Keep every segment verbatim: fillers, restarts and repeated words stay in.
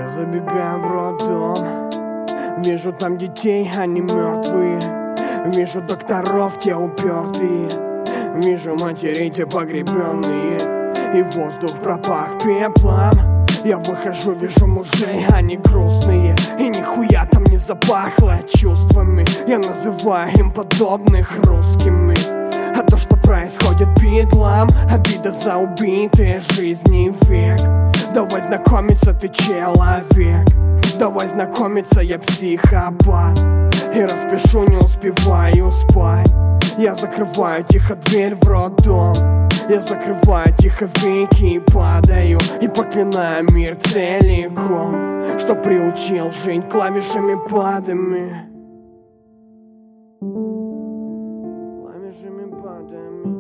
Я забегаю в роддом, вижу там детей, они мертвые. Вижу докторов, те упертые. Вижу матерей, те погребенные. И воздух пропах пеплом. Я выхожу, вижу мужей, они грустные. И нихуя там не запахло чувствами. Я называю им подобных русскими. А то, что происходит бедлом, обида за убитые жизни век. Давай знакомиться, ты человек. Давай знакомиться, я психопат. И распишу, не успеваю спать. Я закрываю тихо дверь в роддом. Я закрываю тихо веки и падаю. И проклинаю мир целиком, что приучил жить клавишами падами. Клавишами падами.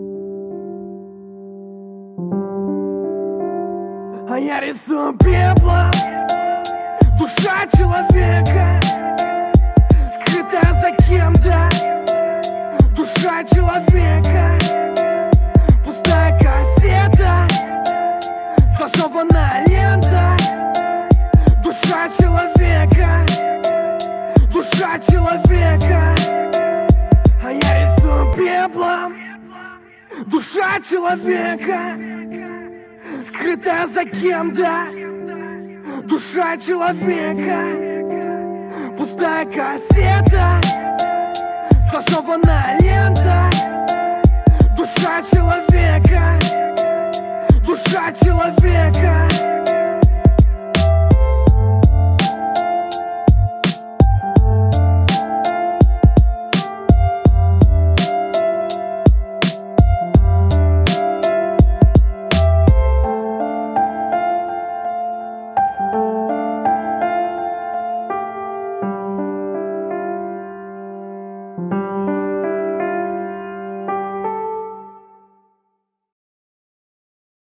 А я рисую пеплом душа человека, скрытая за кем-то. Душа человека, пустая кассета, зашиванная лента. Душа человека, душа человека. А я рисую пеплом душа человека, скрытая за кем-то. Душа человека, пустая кассета, зашиванная лента. Душа человека, душа человека.